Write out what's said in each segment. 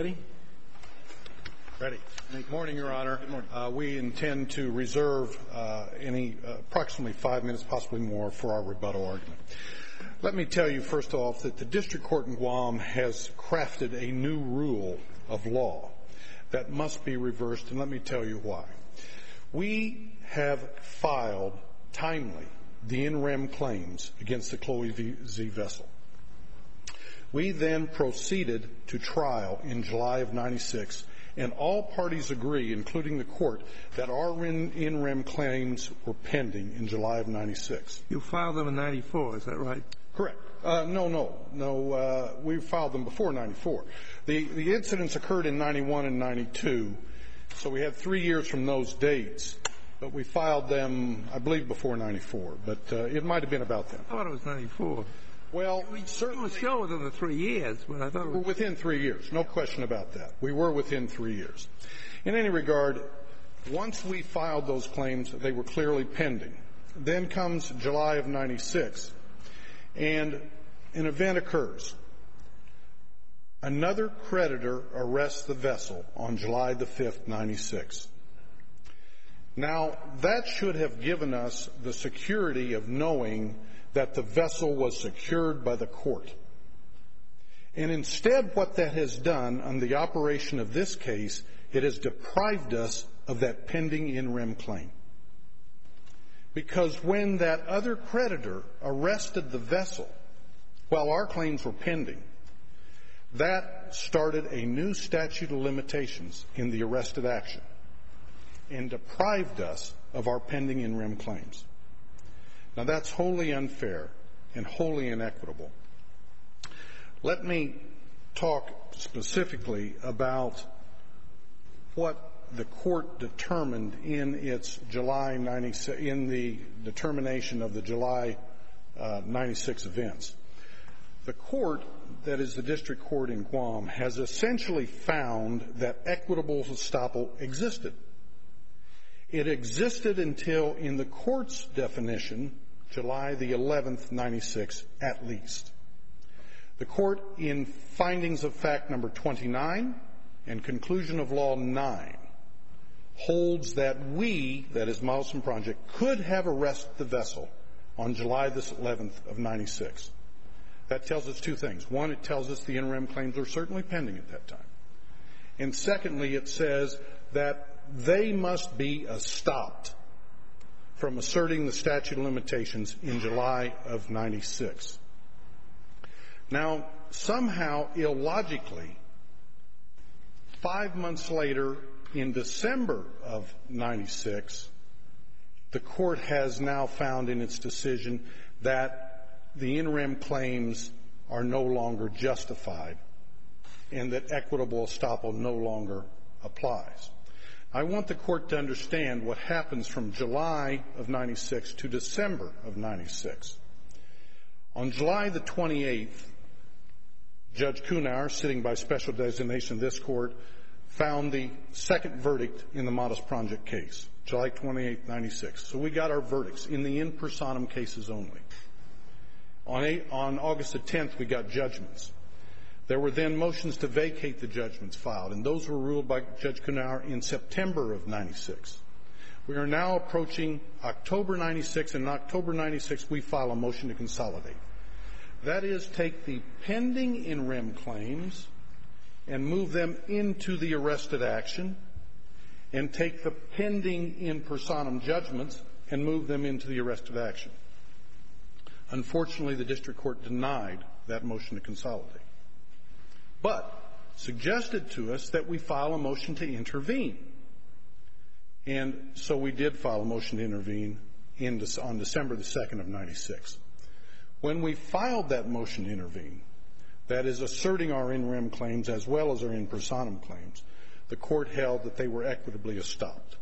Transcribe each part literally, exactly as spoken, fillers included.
ready? Ready. Good morning, Your Honor. Good morning. Uh, we intend to reserve uh, any uh, approximately five minutes, possibly more, for our rebuttal argument. Let me tell you, first off, that the District Court in Guam has crafted a new rule of law that must be reversed, and let me tell you why. We have filed timely the in rem claims against the Chloe Z vessel. We then proceeded to trial in July of ninety-six, and all parties agree, including the court, that our in rem claims were pending in July of ninety-six. You filed them in ninety-four, is that right? Correct. Uh, no, no, no. Uh, we filed them before ninety-four. The the incidents occurred in ninety-one and ninety-two, so we had three years from those dates. But we filed them, I believe, before ninety-four. But uh, it might have been about then. I thought it was ninety-four. Well, we certainly it was still within the three years, but I thought it was... we were within three years. No question about that. We were within three years. In any regard, once we filed those claims, they were clearly pending. Then comes July of ninety-six, and an event occurs. Another creditor arrests the vessel on July the fifth, ninety-six. Now, that should have given us the security of knowing that the vessel was secured by the court. And instead, what that has done on the operation of this case, it has deprived us of that pending in rem claim. Because when that other creditor arrested the vessel while our claims were pending, that started a new statute of limitations in the arrested action and deprived us of our pending in rem claims. Now, that's wholly unfair and wholly inequitable. Let me talk specifically about what the court determined in its July ninety-six, in the determination of the July uh, ninety-six events. The court, that is the district court in Guam, has essentially found that equitable estoppel existed. It existed until, in the court's definition, July the eleventh, ninety-six, at least. The court, in findings of fact number twenty-nine and conclusion of law nine, holds that we, that is Milestone Project, could have arrested the vessel on July the eleventh of ninety-six. That tells us two things. One, it tells us the in rem claims are certainly pending at that time. And secondly, it says that they must be stopped from asserting the statute of limitations in July of ninety-six. Now, somehow, illogically, five months later, in December of ninety-six, the court has now found in its decision that the in rem claims are no longer justified and that equitable estoppel no longer applies. I want the court to understand what happens from July of ninety-six to December of ninety-six. On July the twenty-eighth, Judge Kunar, sitting by special designation of this court, found the second verdict in the Modest Project case, July twenty-eighth, ninety-six. So we got our verdicts in the in personam cases only. On, eight, on August the tenth, we got judgments. There were then motions to vacate the judgments filed, and those were ruled by Judge Kunar in September of ninety-six. We are now approaching October ninety-six, and in October ninety-six, we file a motion to consolidate. That is, take the pending in rem claims and move them into the arrested action, and take the pending in personam judgments and move them into the arrested action. Unfortunately, the district court denied that motion to consolidate, but suggested to us that we file a motion to intervene. And so we did file a motion to intervene in, on December the second of ninety-six. When we filed that motion to intervene, that is asserting our in rem claims as well as our in personam claims, the court held that they were equitably estopped.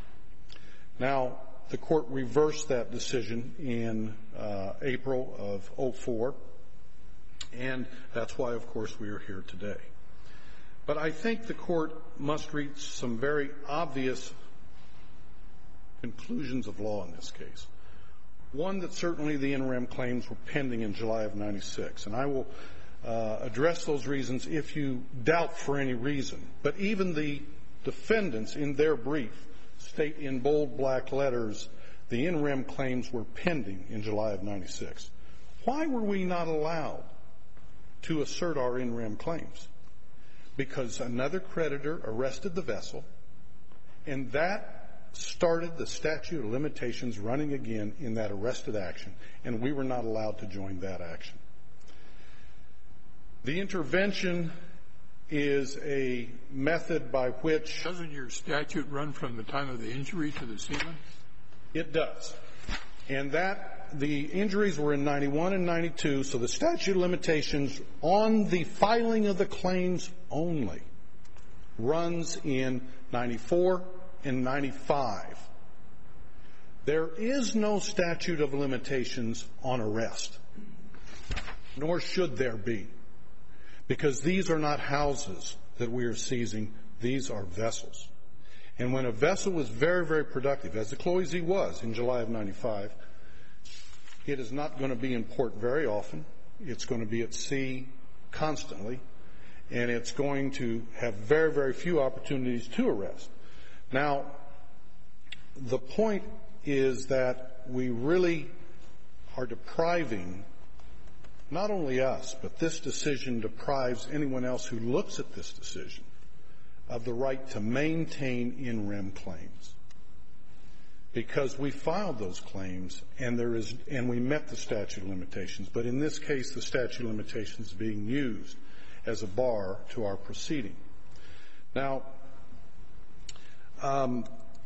Now, the court reversed that decision in uh, April of oh four, and that's why, of course, we are here today. But I think the court must reach some very obvious conclusions of law in this case. One, that certainly the in rem claims were pending in July of ninety-six, and I will uh, address those reasons if you doubt for any reason. But even the defendants in their brief state in bold black letters the in rem claims were pending in July of ninety-six. Why were we not allowed to assert our in rem claims? Because another creditor arrested the vessel, and that started the statute of limitations running again in that arrested action, and we were not allowed to join that action. The intervention is a method by which... Doesn't your statute run from the time of the injury to the seaman? It does. And that, the injuries were in ninety-one and ninety-two, so the statute of limitations on the filing of the claims only runs in ninety-four and ninety-five. There is no statute of limitations on arrest, nor should there be, because these are not houses that we are seizing. These are vessels. And when a vessel is very, very productive, as the Chloe Z was in July of ninety-five, it is not going to be in port very often. It's going to be at sea constantly, and it's going to have very, very few opportunities to arrest. Now, the point is that we really are depriving not only us, but this decision deprives anyone else who looks at this decision of the right to maintain in rem claims, because we filed those claims and there is and we met the statute of limitations. But in this case, the statute of limitations is being used as a bar to our proceeding. Now, um,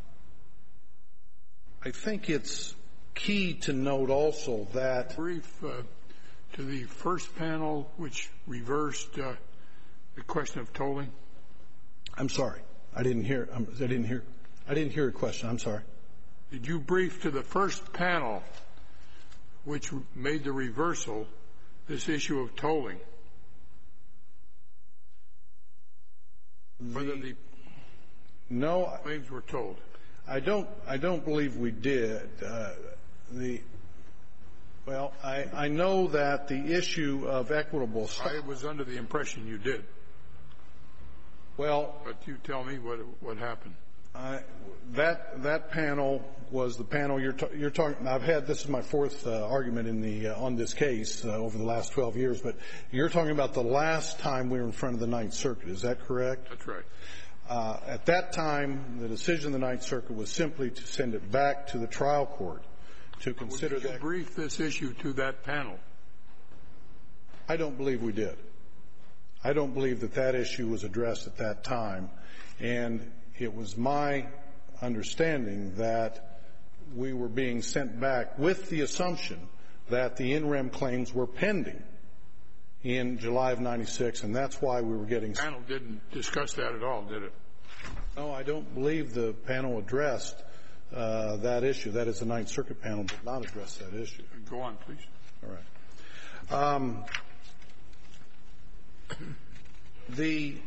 I think it's key to note also that brief uh, to the first panel, which reversed uh, the question of tolling. I'm sorry, I didn't hear. Um, I didn't hear. I didn't hear a question. I'm sorry. Did you brief to the first panel, which made the reversal, this issue of tolling? Whether the no claims were tolled? I don't. I don't believe we did. Uh, the well, I, I know that the issue of equitable. I was under the impression you did. Well, but you tell me what what happened. I, that that panel was the panel you're ta- you're talking. I've had this is my fourth uh, argument in the uh, on this case uh, over the last twelve years. But you're talking about the last time we were in front of the Ninth Circuit. Is that correct? That's right. Uh, at that time, the decision of the Ninth Circuit was simply to send it back to the trial court to consider that. Did you brief this issue to that panel? I don't believe we did. I don't believe that that issue was addressed at that time, and it was my understanding that we were being sent back with the assumption that the in rem claims were pending in July of ninety-six, and that's why we were getting... The panel didn't discuss that at all, did it? No, I don't believe the panel addressed uh, that issue. That is, the Ninth Circuit panel did not address that issue. Go on, please. All right. Um, the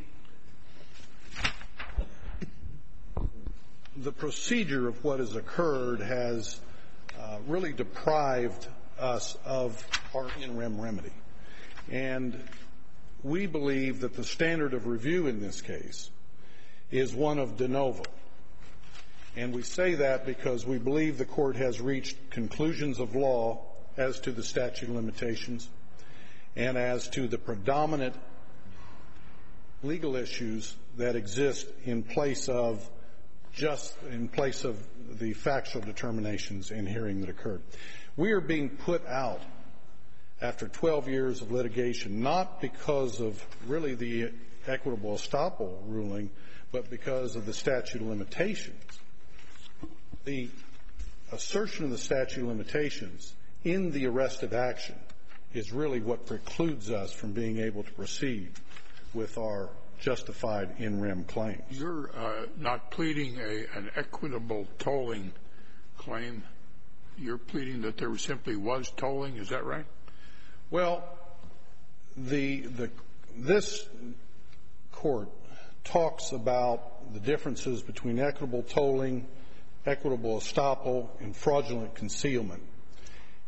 the procedure of what has occurred has uh, really deprived us of our in rem remedy. And we believe that the standard of review in this case is one of de novo. And we say that because we believe the court has reached conclusions of law as to the statute of limitations and as to the predominant legal issues that exist in place of just in place of the factual determinations in hearing that occurred. We are being put out after twelve years of litigation, not because of really the equitable estoppel ruling, but because of the statute of limitations. The assertion of the statute of limitations in the arrested action is really what precludes us from being able to proceed with our justified in rem claims. You're uh, not pleading a, an equitable tolling claim. You're pleading that there simply was tolling. Is that right? Well, the the this court talks about the differences between equitable tolling, equitable estoppel, and fraudulent concealment.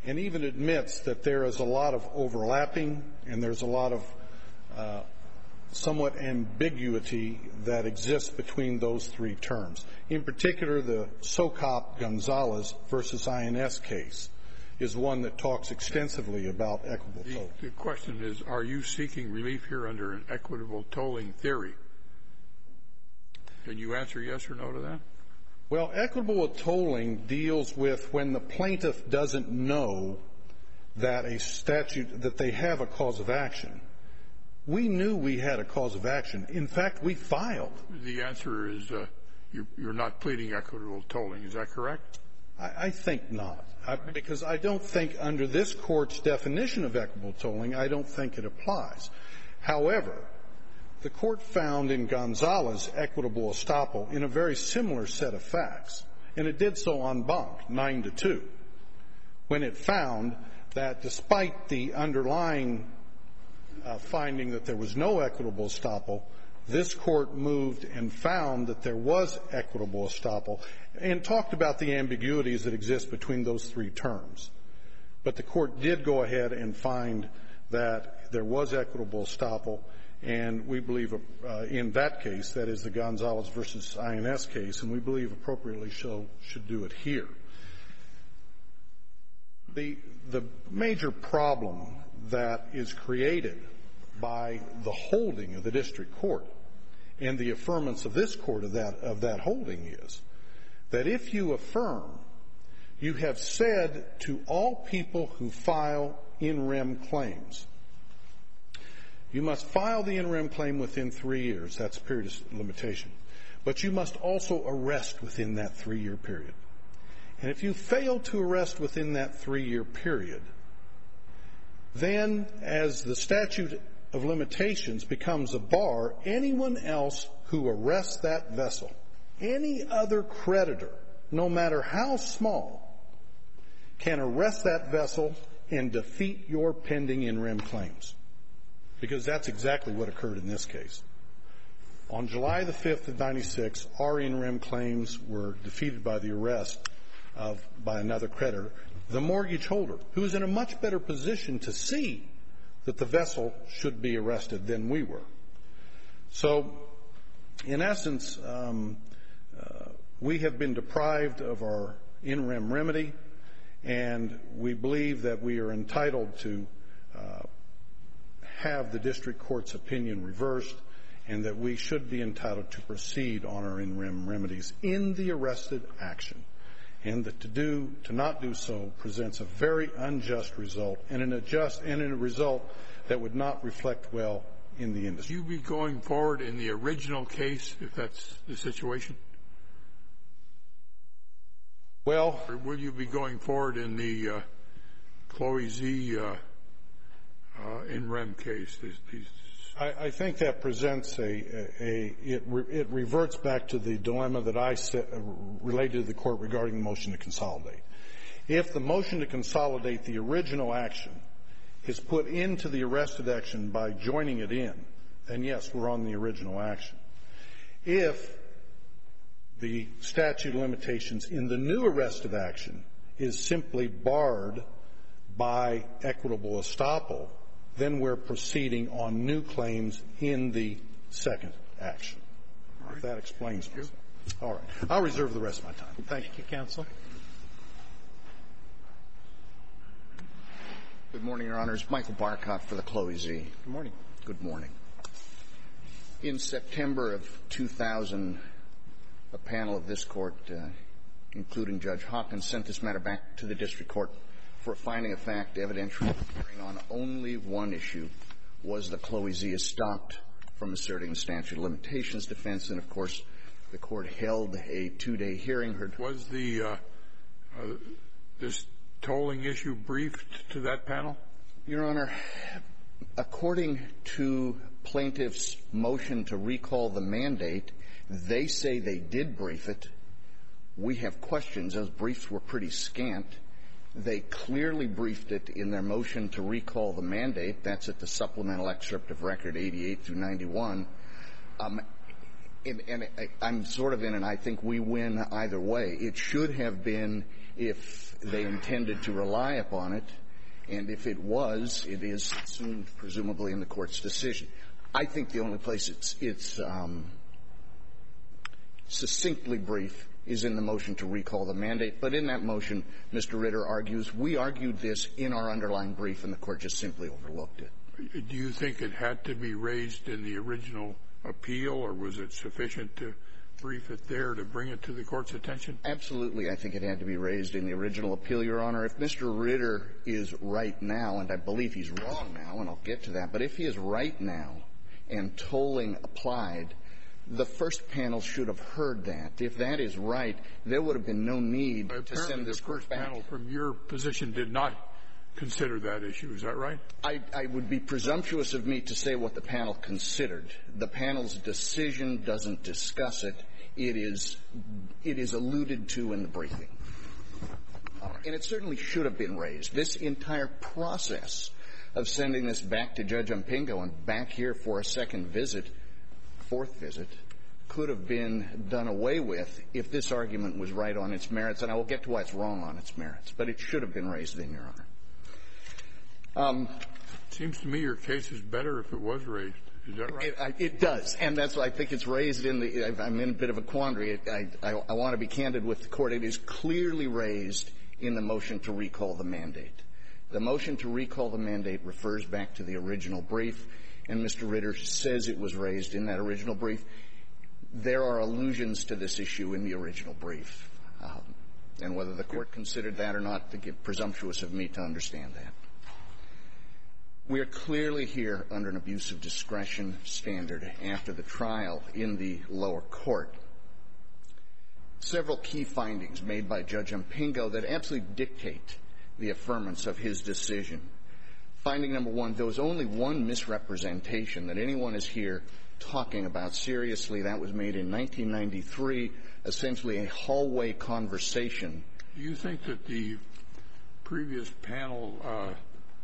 and even admits that there is a lot of overlapping and there's a lot of uh, somewhat ambiguity that exists between those three terms. In particular, the Socop-Gonzalez versus I N S case is one that talks extensively about equitable the, tolling. The question is, are you seeking relief here under an equitable tolling theory? Can you answer yes or no to that? Well, equitable tolling deals with when the plaintiff doesn't know that a statute, that they have a cause of action. We knew we had a cause of action. In fact, we filed. The answer is uh, you're, you're not pleading equitable tolling. Is that correct? I, I think not. I, because I don't think under this Court's definition of equitable tolling, I don't think it applies. However, the Court found in Gonzalez equitable estoppel in a very similar set of facts, and it did so en banc, nine to two, when it found that despite the underlying uh, finding that there was no equitable estoppel, this Court moved and found that there was equitable estoppel and talked about the ambiguities that exist between those three terms. But the Court did go ahead and find that there was equitable estoppel, and we believe uh, in that case, that is the Gonzalez versus I N S case, and we believe appropriately show, should do it here. The, the major problem that is created by the holding of the district court and the affirmance of this court of that, of that holding is that if you affirm, you have said to all people who file in rem claims, you must file the in rem claim within three years. That's a period of limitation. But you must also arrest within that three-year period. And if you fail to arrest within that three-year period, then as the statute of limitations becomes a bar, anyone else who arrests that vessel, any other creditor, no matter how small, can arrest that vessel and defeat your pending in rem claims. Because that's exactly what occurred in this case. On July the fifth of ninety-six, our in rem claims were defeated by the arrest of, by another creditor, the mortgage holder, who's in a much better position to see that the vessel should be arrested than we were. So, in essence, um, uh, we have been deprived of our in rem remedy, and we believe that we are entitled to uh, have the district court's opinion reversed, and that we should be entitled to proceed on our in rem remedies in the arrested action, and that to do to not do so presents a very unjust result, and an adjust and in a result that would not reflect well in the industry. Will you be going forward in the original case if that's the situation? Well, or will you be going forward in the uh, Chloe Z uh, uh, in rem case? These, these I, I think that presents a, a, a it, re, it reverts back to the dilemma that I set, uh, related to the court regarding the motion to consolidate. If the motion to consolidate the original action is put into the arrested action by joining it in, then yes, we're on the original action. If the statute of limitations in the new arrested action is simply barred by equitable estoppel, then we're proceeding on new claims in the second action. Right. If that explains myself. All right. I'll reserve the rest of my time. Thank you. Thank you, counsel. Good morning, Your Honors. Michael Barcott for the Chloe Z. Good morning. Good morning. In September of two thousand, a panel of this court, uh, including Judge Hawkins, sent this matter back to the district court for a finding of fact evidentiary hearing on only one issue: was the Chloe Z stopped from asserting the statute of limitations defense? And, of course, the court held a two-day hearing. Heard was the uh, uh, this tolling issue briefed to that panel? Your Honor, according to plaintiff's motion to recall the mandate, they say they did brief it. We have questions. Those briefs were pretty scant. They clearly briefed it in their motion to recall the mandate. That's at the supplemental excerpt of record eighty-eight through ninety-one. Um, And, and I, I'm sort of in, and I think we win either way. It should have been if they intended to rely upon it, and if it was, it is subsumed, presumably, in the Court's decision. I think the only place it's, it's um, succinctly brief is in the motion to recall the mandate. But in that motion, Mister Ritter argues, we argued this in our underlying brief, and the Court just simply overlooked it. Do you think it had to be raised in the original appeal, or was it sufficient to brief it there to bring it to the Court's attention? Absolutely. I think it had to be raised in the original appeal, Your Honor. If Mister Ritter is right now, and I believe he's wrong now, and I'll get to that, but if he is right now and tolling applied, the first panel should have heard that. If that is right, there would have been no need to send this Court back. Apparently, the first panel, from your position, did not consider that issue. Is that right? I, I would be presumptuous of me to say what the panel considered. The panel's decision doesn't discuss it. It is, it is alluded to in the briefing. Uh, and it certainly should have been raised. This entire process of sending this back to Judge Umpingo and back here for a second visit, fourth visit, could have been done away with if this argument was right on its merits. And I will get to why it's wrong on its merits. But it should have been raised then, Your Honor. Um, it seems to me your case is better if it was raised. Is that right? It, I, it does, and that's why I think it's raised in the. I'm in a bit of a quandary. It, I, I, I want to be candid with the Court. It is clearly raised in the motion to recall the mandate. The motion to recall the mandate refers back to the original brief, and Mister Ritter says it was raised in that original brief. There are allusions to this issue in the original brief, um, and whether the Court considered that or not, to get presumptuous of me to understand that. We are clearly here under an abuse of discretion standard after the trial in the lower court. Several key findings made by Judge Umpingo that absolutely dictate the affirmance of his decision. Finding number one, there was only one misrepresentation that anyone is here talking about seriously. That was made in nineteen ninety-three, essentially a hallway conversation. Do you think that the previous panel uh,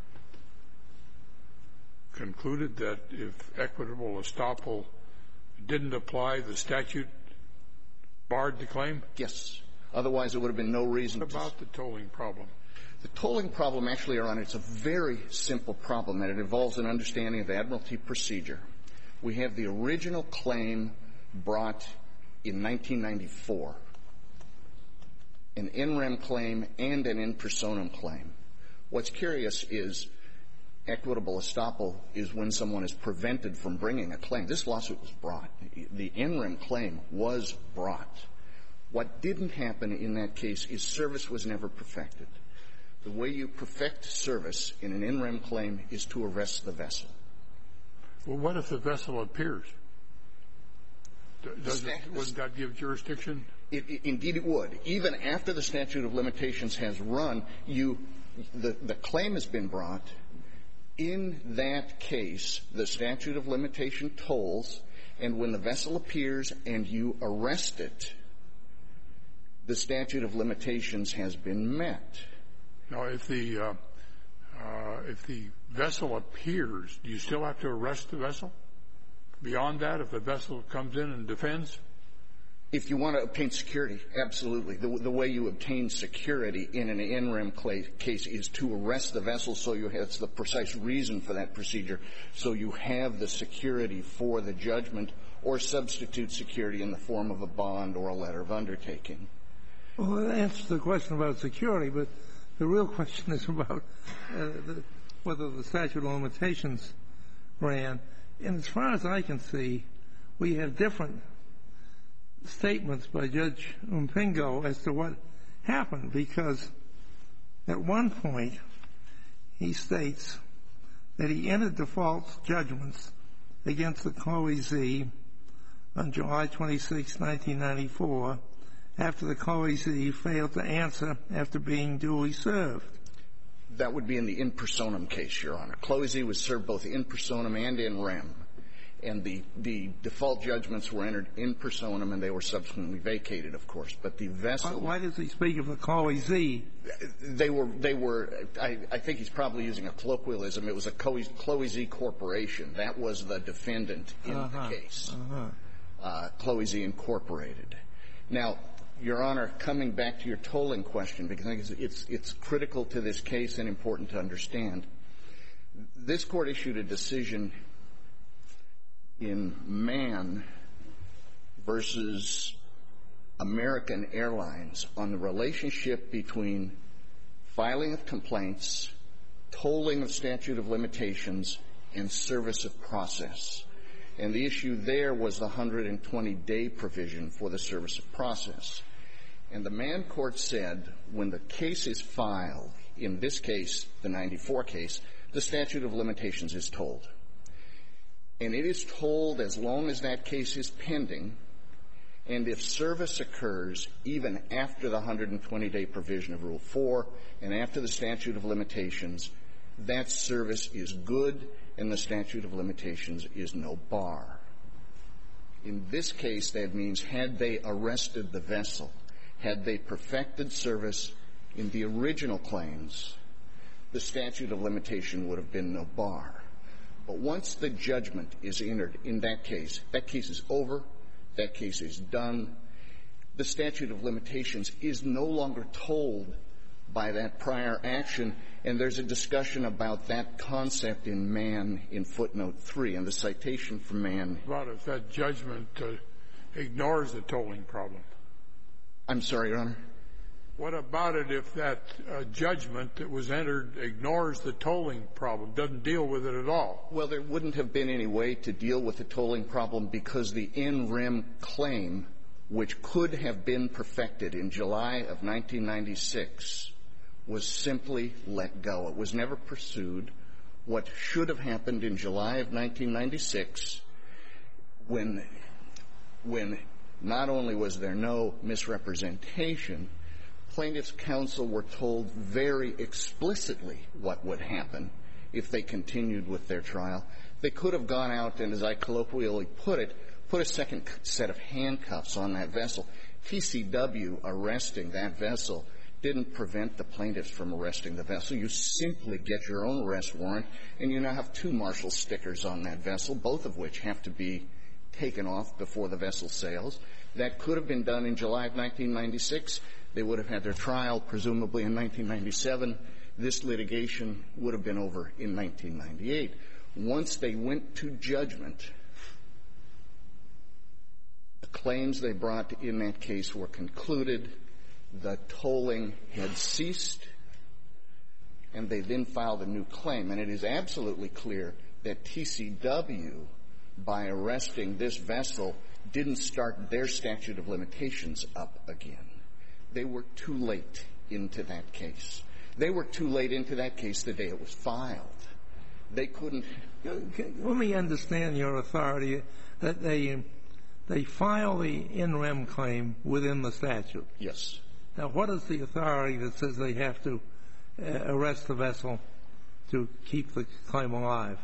concluded that if equitable estoppel didn't apply, the statute barred the claim? Yes. Otherwise, there would have been no reason what to... about the tolling problem? The tolling problem, actually, Your Honor, it's a very simple problem, and it involves an understanding of admiralty procedure. We have the original claim brought in nineteen ninety-four, an in rem claim and an in personam claim. What's curious is equitable estoppel is when someone is prevented from bringing a claim. This lawsuit was brought. The in rem claim was brought. What didn't happen in that case is service was never perfected. The way you perfect service in an in rem claim is to arrest the vessel. Well, what if the vessel appears? Does it, wouldn't that give jurisdiction? It, it, indeed it would. Even after the statute of limitations has run, you, the, the claim has been brought. In that case, the statute of limitation tolls, and when the vessel appears and you arrest it, the statute of limitations has been met. Now, if the uh, uh, if the vessel appears, do you still have to arrest the vessel? Beyond that, if the vessel comes in and defends? If you want to obtain security, absolutely. The, the way you obtain security in an in rem case is to arrest the vessel, so you have, it's the precise reason for that procedure, so you have the security for the judgment or substitute security in the form of a bond or a letter of undertaking. Well, that answers the question about security, but the real question is about uh, the, whether the statute of limitations ran. And as far as I can see, we have different statements by Judge Umpingo as to what happened, because at one point he states that he entered default judgments against the Chloe Z on July twenty-sixth, nineteen ninety-four, after the Chloe Z failed to answer after being duly served. That would be in the in personam case, Your Honor. Chloe Z was served both in personam and in rem. And the, the default judgments were entered in personam, and they were subsequently vacated, of course. But the vessel... Why does he speak of the Chloe Z? They were, they were I, I think he's probably using a colloquialism. It was a Chloe, Chloe Z Corporation. That was the defendant in uh-huh. the case. Uh-huh. Uh, Cloisy Incorporated. Now, Your Honor, coming back to your tolling question, because I think it's, it's critical to this case and important to understand, this Court issued a decision in Mann versus American Airlines on the relationship between filing of complaints, tolling of statute of limitations, and service of process. And the issue there was the one hundred twenty day provision for the service of process. And the Mann court said when the case is filed, in this case, the ninety-four case, the statute of limitations is tolled. And it is tolled as long as that case is pending, and if service occurs even after the one hundred twenty day provision of Rule four and after the statute of limitations, that service is good and the statute of limitations is no bar. In this case, that means had they arrested the vessel, had they perfected service in the original claims, the statute of limitation would have been no bar. But once the judgment is entered in that case, that case is over, that case is done. The statute of limitations is no longer tolled by that prior action, and there's a discussion about that concept in Mann in footnote three, and the citation from Mann. What if that judgment uh, ignores the tolling problem? I'm sorry, Your Honor? What about it if that uh, judgment that was entered ignores the tolling problem, doesn't deal with it at all? Well, there wouldn't have been any way to deal with the tolling problem because the in rem claim, which could have been perfected in July of nineteen ninety-six, was simply let go. It was never pursued. What should have happened in July of nineteen ninety-six, when, when not only was there no misrepresentation, plaintiffs' counsel were told very explicitly what would happen if they continued with their trial. They could have gone out and, as I colloquially put it, put a second set of handcuffs on that vessel. T C W arresting that vessel didn't prevent the plaintiffs from arresting the vessel. You simply get your own arrest warrant, and you now have two marshal stickers on that vessel, both of which have to be taken off before the vessel sails. That could have been done in July of nineteen ninety-six. They would have had their trial, presumably, in nineteen ninety-seven. This litigation would have been over in nineteen ninety-eight. Once they went to judgment, the claims they brought in that case were concluded, the tolling had ceased, and they then filed a new claim. And it is absolutely clear that T C W, by arresting this vessel, didn't start their statute of limitations up again. They were too late into that case. They were too late into that case the day it was filed. They couldn't. Let me understand your authority that they they file the in rem claim within the statute. Yes. Now, what is the authority that says they have to uh, arrest the vessel to keep the claim alive?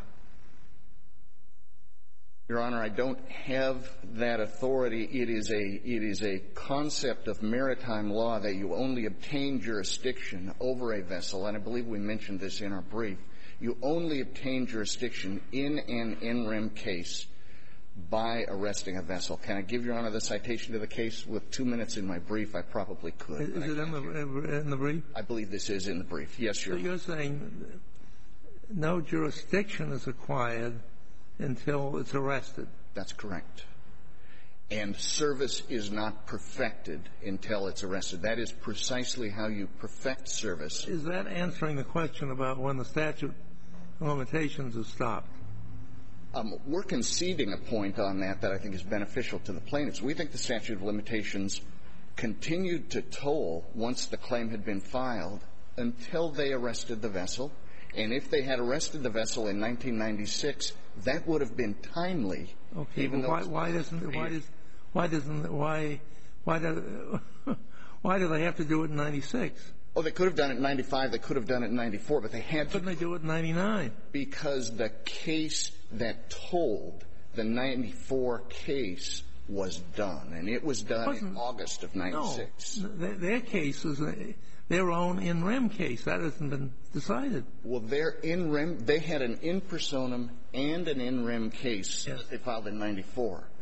Your Honor, I don't have that authority. It is a it is a concept of maritime law that you only obtain jurisdiction over a vessel, and I believe we mentioned this in our brief. You only obtain jurisdiction in an in rem case by arresting a vessel. Can I give Your Honor the citation to the case? With two minutes in my brief, I probably could. Is it in the, in the brief? I believe this is in the brief. Yes, Your Honor. So you're saying no jurisdiction is acquired until it's arrested? That's correct. And service is not perfected until it's arrested. That is precisely how you perfect service. Is that answering the question about when the statute of limitations is stopped? Um, we're conceding a point on that that I think is beneficial to the plaintiffs. We think the statute of limitations continued to toll once the claim had been filed until they arrested the vessel. And if they had arrested the vessel in nineteen ninety-six, that would have been timely. Okay. Even well, though why, why doesn't why does why doesn't why why do why do they have to do it in ninety-six? Oh, they could have done it in ninety-five. They could have done it in ninety-four, but they had to. Couldn't they do it in ninety-nine? Because the case that tolled the ninety-four case was done, and it was done in August of ninety-six. No, their, their case is a, their own in rem case. That hasn't been decided. Well, their in rem, they had an in personam and an in rem case yes. that they filed in ninety-four.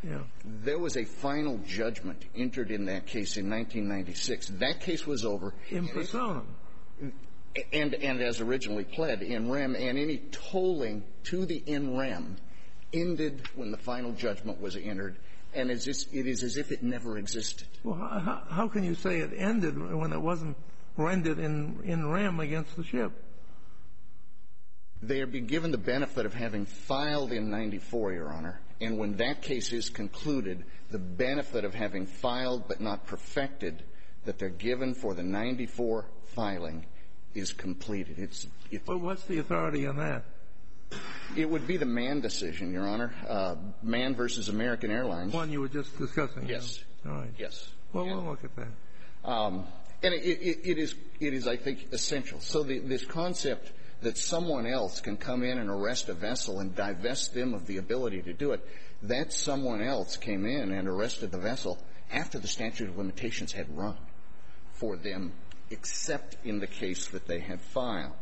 Yeah. There was a final judgment entered in that case in nineteen ninety-six. That case was over. In personam. And, and as originally pled, in rem, and any tolling to the in rem ended when the final judgment was entered, and it is, it is as if it never existed. Well, how, how can you say it ended when it wasn't rendered in, in rem against the ship? They are being given the benefit of having filed in ninety-four, Your Honor, and when that case is concluded, the benefit of having filed but not perfected that they're given for the ninety-four filing is completed. It's, it's Well, what's the authority on that? It would be the Mann decision, Your Honor. Uh, Mann versus American Airlines. One you were just discussing. Yes. All right. Yes. Well, we'll look at that. Um, and it, it, it is, it is, I think, essential. So the, this concept that someone else can come in and arrest a vessel and divest them of the ability to do it, that someone else came in and arrested the vessel after the statute of limitations had run for them, except in the case that they had filed.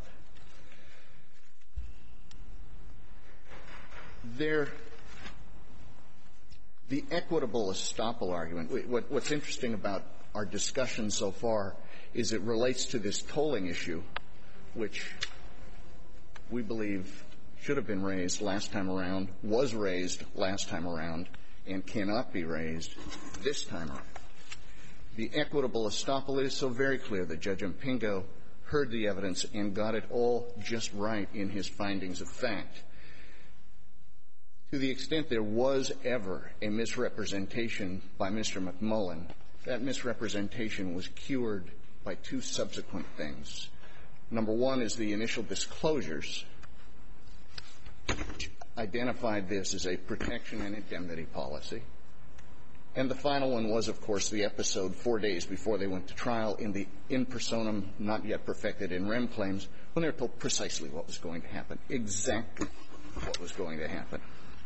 There, the equitable estoppel argument, what, what's interesting about our discussion so far is it relates to this tolling issue, which we believe should have been raised last time around, was raised last time around, and cannot be raised this time around. The equitable estoppel is so very clear that Judge Mpingo heard the evidence and got it all just right in his findings of fact. To the extent there was ever a misrepresentation by Mister McMullen, that misrepresentation was cured by two subsequent things. Number one is the initial disclosures, which identified this as a protection and indemnity policy. And the final one was, of course, the episode four days before they went to trial in the in personam, not yet perfected in rem claims, when they were told precisely what was going to happen, exactly what was going to happen.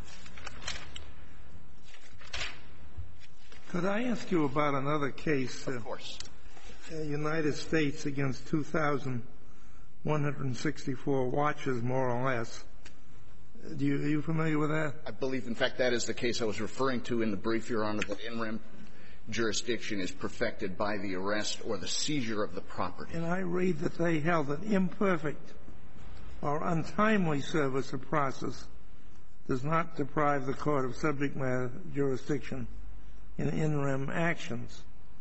Could I ask you about another case? Of course. Uh, United States against two thousand one hundred sixty-four watches, more or less. Do you, are you familiar with that? I believe, in fact, that is the case I was referring to in the brief, Your Honor, that in rem jurisdiction is perfected by the arrest or the seizure of the property. And I read that they held that imperfect or untimely service of process does not deprive the court of subject matter jurisdiction in in rem actions.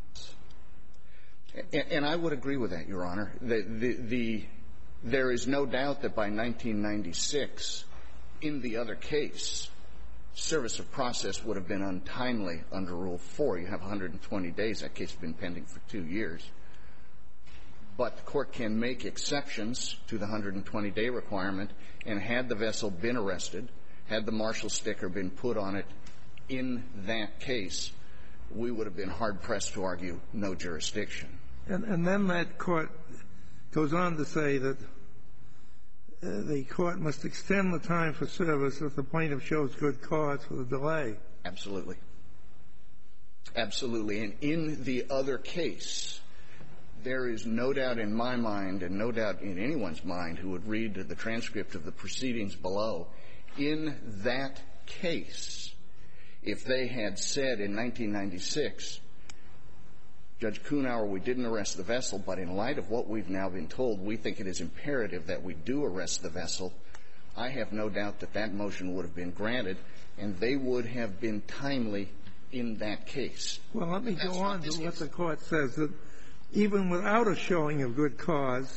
And, and I would agree with that, Your Honor. The, the, the, there is no doubt that by nineteen ninety-six, in the other case, service of process would have been untimely under Rule four. You have one hundred twenty days. That case has been pending for two years. But the court can make exceptions to the one hundred twenty day requirement, and had the vessel been arrested, had the marshal sticker been put on it in that case, we would have been hard-pressed to argue no jurisdiction. And, and then that court goes on to say that uh, the court must extend the time for service if the plaintiff shows good cause for the delay. Absolutely. Absolutely. And in the other case, there is no doubt in my mind and no doubt in anyone's mind who would read the transcript of the proceedings below, in that case, if they had said in nineteen ninety-six, Judge Kuhnauer, we didn't arrest the vessel, but in light of what we've now been told, we think it is imperative that we do arrest the vessel, I have no doubt that that motion would have been granted, and they would have been timely in that case. Well, let me go on to what the court says, that even without a showing of good cause,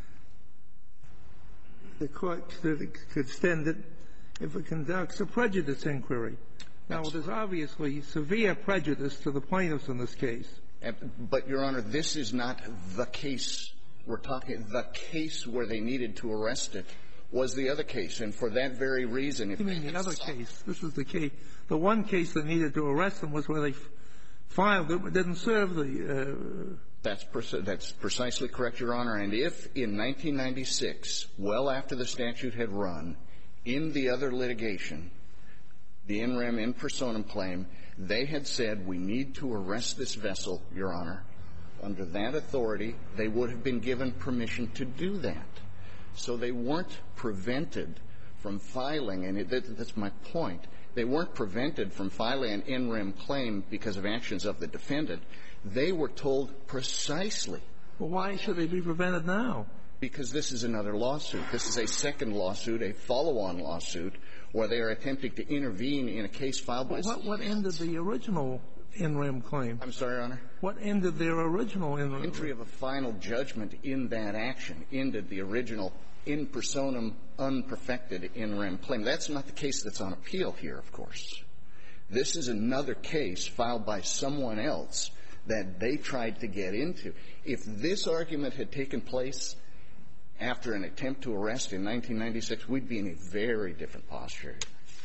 the court could extend it if it conducts a prejudice inquiry. Now, there's obviously severe prejudice to the plaintiffs in this case. But, Your Honor, this is not the case we're talking. The case where they needed to arrest it was the other case, and for that very reason, if you mean the other case? This is the case. The one case that needed to arrest them was where they filed it but didn't serve the. Uh, that's pre- that's precisely correct, Your Honor. And if in nineteen ninety-six, well after the statute had run, in the other litigation, the in rem in personam claim, they had said, we need to arrest this vessel, Your Honor. Under that authority, they would have been given permission to do that. So they weren't prevented from filing, and it, that, that's my point. They weren't prevented from filing an in rem claim because of actions of the defendant. They were told precisely. Well, why should they be prevented now? Because this is another lawsuit. This is a second lawsuit, a follow-on lawsuit, where they are attempting to intervene in a case filed by... What, what ended the original in rem claim? I'm sorry, Your Honor? What ended their original in rem? Entry of a final judgment in that action ended the original in personam unperfected in rem claim. That's not the case that's on appeal here, of course. This is another case filed by someone else that they tried to get into. If this argument had taken place after an attempt to arrest in nineteen ninety-six, we'd be in a very different posture.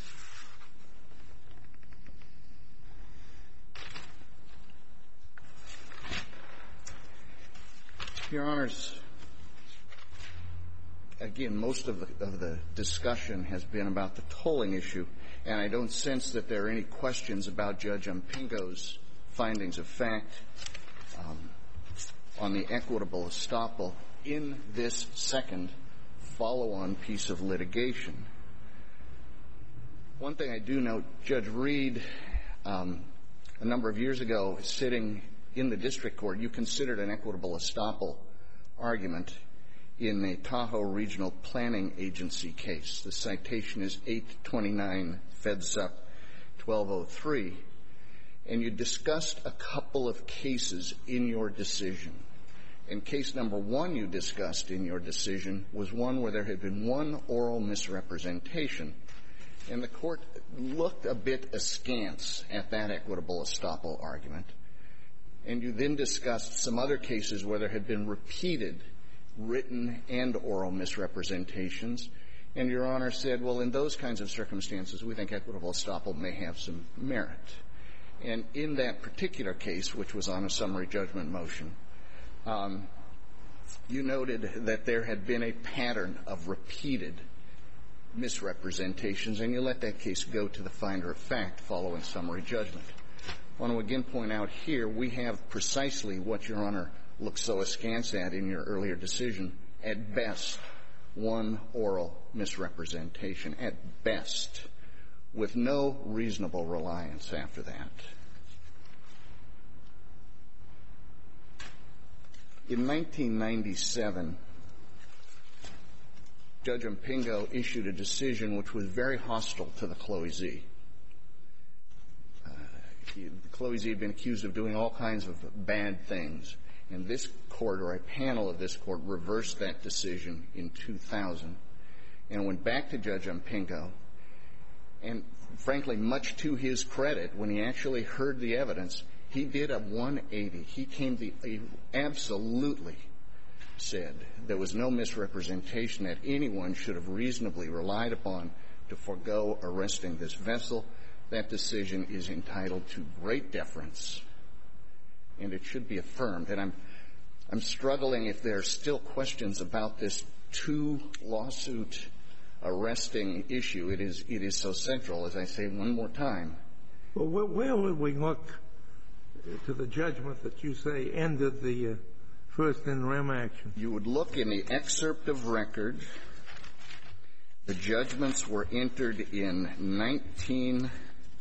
Your Honors, again, most of the, of the discussion has been about the tolling issue, and I don't sense that there are any questions about Judge Mpingo's findings of fact um, on the equitable estoppel in this second follow-on piece of litigation. One thing I do note, Judge Reed, um, a number of years ago, sitting in the district court, you considered an equitable estoppel argument in a Tahoe Regional Planning Agency case. The citation is eight twenty-nine FedSup twelve oh three. And you discussed a couple of cases in your decision. And case number one you discussed in your decision was one where there had been one oral misrepresentation. And the court looked a bit askance at that equitable estoppel argument. And you then discussed some other cases where there had been repeated written and oral misrepresentations. And Your Honor said, well, in those kinds of circumstances, we think equitable estoppel may have some merit. And in that particular case, which was on a summary judgment motion, um, you noted that there had been a pattern of repeated misrepresentations, and you let that case go to the finder of fact following summary judgment. I want to again point out here we have precisely what Your Honor looked so askance at in your earlier decision. At best, one oral misrepresentation. At best, with no reasonable reliance after that. In nineteen ninety-seven, Judge Mpingo issued a decision which was very hostile to the Chloe Z. Uh, he, Chloe Z had been accused of doing all kinds of bad things. And this court, or a panel of this court, reversed that decision in two thousand and went back to Judge Mpingo. And frankly, much to his credit, when he actually heard the evidence, he did a one eighty. He came to, he absolutely said there was no misrepresentation that anyone should have reasonably relied upon to forego arresting this vessel. That decision is entitled to great deference, and it should be affirmed. And I'm, I'm struggling if there are still questions about this two-lawsuit arresting issue. It is, it is so central, as I say one more time. Well, where, where would we look to the judgment that you say ended the uh, first in rem action? You would look in the excerpt of record. The judgments were entered in nineteen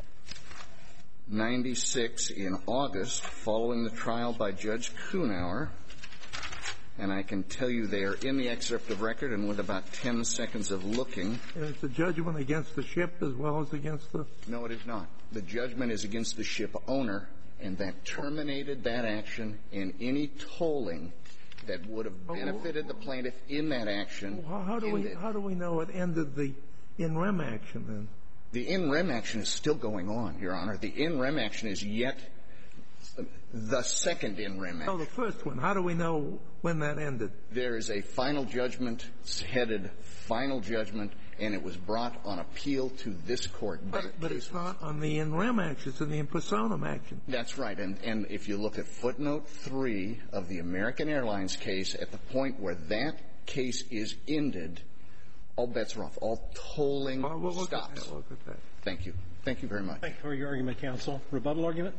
ninety-six in August, following the trial by Judge Kuhnauer. And I can tell you they are in the excerpt of record, and with about ten seconds of looking. And it's a judgment against the ship as well as against the... No, it is not. The judgment is against the ship owner, and that terminated that action, and any tolling that would have benefited the plaintiff in that action. Well, how do we how do we know it ended the in rem action then? The in rem action is still going on, Your Honor. The in rem action is yet the second in rem action. Oh, the first one. How do we know when that ended? There is a final judgment, headed final judgment, and it was brought on appeal to this court. But, but it's not on the in rem action. It's in the in personam action. That's right. And, and if you look at footnote three of the American Airlines case, at the point where that case is ended, all bets are off. All tolling well, we'll look stops. At that. We'll look at that. Thank you. Thank you very much. Thank you for your argument, counsel. Rebuttal argument?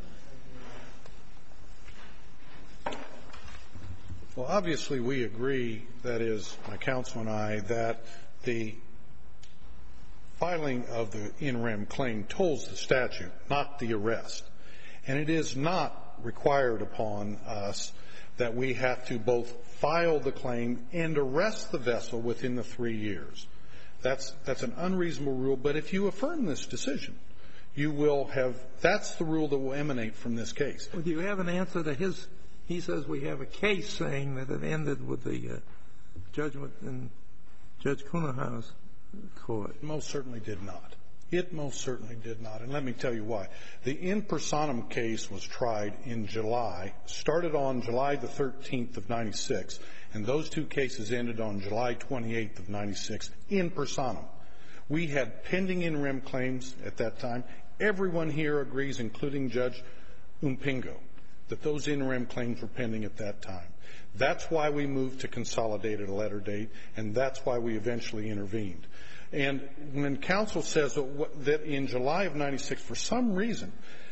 Well, obviously, we agree, that is, my counsel and I, that the filing of the in rem claim tolls the statute, not the arrest. And it is not required upon us that we have to both file the claim and arrest the vessel within the three years. That's, that's an unreasonable rule, but if you affirm this decision, you will have, that's the rule that will emanate from this case. Well, do you have an answer to his, he says we have a case saying that it ended with the uh, judgment in Judge Kunaha's court. It most certainly did not. It most certainly did not, and let me tell you why. The in personam case was tried in July, started on July the thirteenth of ninety-six, and those two cases ended on July twenty-eighth of ninety-six in personam. We had pending in rem claims at that time. Everyone here agrees, including Judge Umpingo, that those in rem claims were pending at that time. That's why we moved to consolidate at a later date, and that's why we eventually intervened. And when counsel says that in July of ninety-six, for some reason,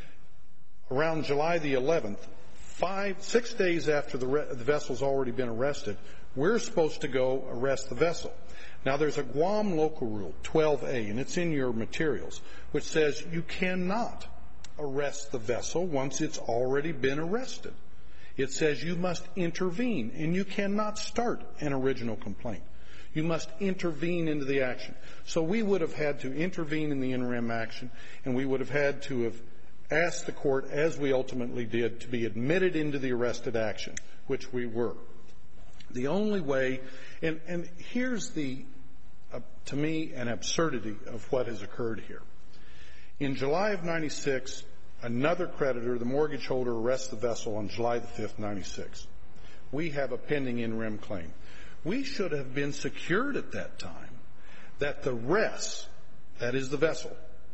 around July the eleventh, five, six days after the, re- the vessel's already been arrested, we're supposed to go arrest the vessel. Now, there's a Guam local rule, twelve A, and it's in your materials, which says you cannot arrest the vessel once it's already been arrested. It says you must intervene, and you cannot start an original complaint. You must intervene into the action. So we would have had to intervene in the in rem action, and we would have had to have asked the court, as we ultimately did, to be admitted into the arrested action, which we were. The only way, and, and here's the, uh, to me, an absurdity of what has occurred here. In July of ninety-six, another creditor, the mortgage holder, arrests the vessel on July the fifth, ninety-six. We have a pending in rem claim. We should have been secured at that time that the res, that is the vessel,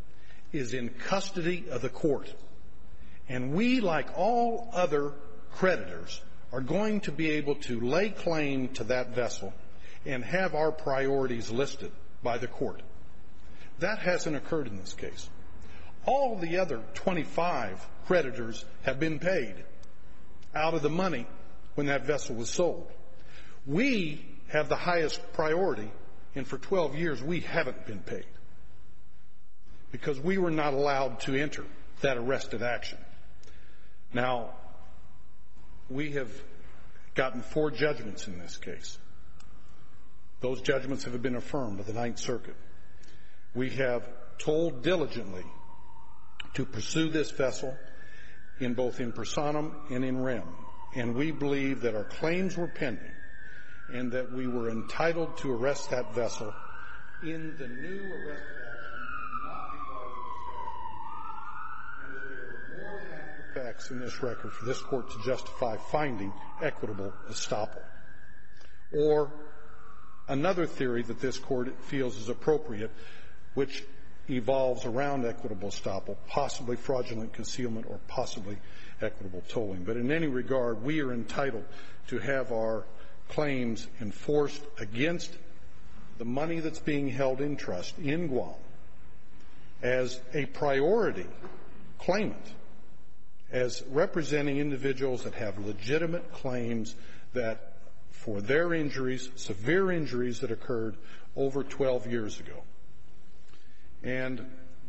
is in custody of the court. And we, like all other creditors, are going to be able to lay claim to that vessel and have our priorities listed by the court. That hasn't occurred in this case. All the other twenty-five creditors have been paid out of the money when that vessel was sold. We have the highest priority, and for twelve years we haven't been paid because we were not allowed to enter that arrested action. Now, we have gotten four judgments in this case. Those judgments have been affirmed by the Ninth Circuit. We have told diligently to pursue this vessel in both in personam and in rem, and we believe that our claims were pending and that we were entitled to arrest that vessel in the new arrested action, not because of the statute, and that there are more than adequate facts in this record for this court to justify finding equitable estoppel. Or another theory that this court feels is appropriate, which evolves around equitable estoppel, possibly fraudulent concealment or possibly equitable tolling. But in any regard, we are entitled to have our claims enforced against the money that's being held in trust in Guam as a priority claimant, as representing individuals that have legitimate claims that for their injuries, severe injuries that occurred over twelve years ago. And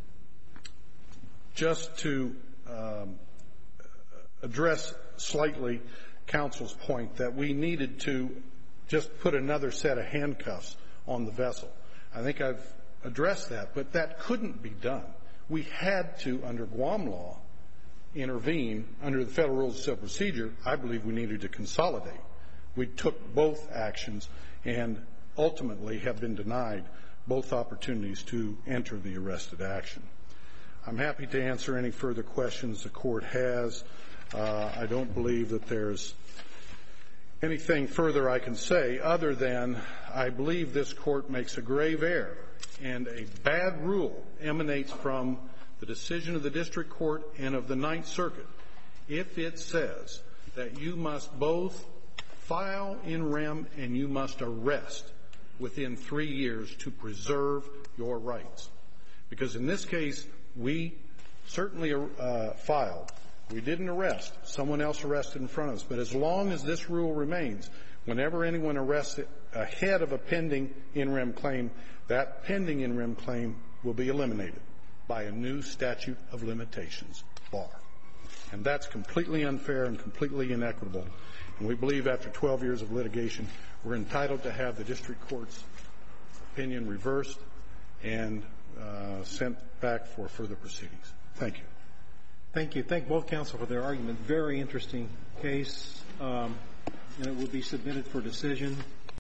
just to um, address slightly counsel's point that we needed to just put another set of handcuffs on the vessel. I think I've addressed that, but that couldn't be done. We had to, under Guam law, intervene. Under the Federal Rules of Civil Procedure, I believe we needed to consolidate. We took both actions and ultimately have been denied both opportunities to enter the arrested action. I'm happy to answer any further questions the court has. Uh, I don't believe that there's anything further I can say other than I believe this court makes a grave error and a bad rule emanates from the decision of the district court and of the Ninth Circuit if it says that you must both file in rem and you must arrest within three years to preserve your rights. Because in this case, we certainly uh, filed. We didn't arrest. Someone else arrested in front of us. But as long as this rule remains, whenever anyone arrests ahead of a pending in rem claim, that pending in rem claim will be eliminated by a new statute of limitations bar. And that's completely unfair and completely inequitable. And we believe after twelve years of litigation, we're entitled to have the district court's opinion reversed and uh, sent back for further proceedings. Thank you. Thank you. Thank both counsel for their argument. Very interesting case, um, and it will be submitted for decision.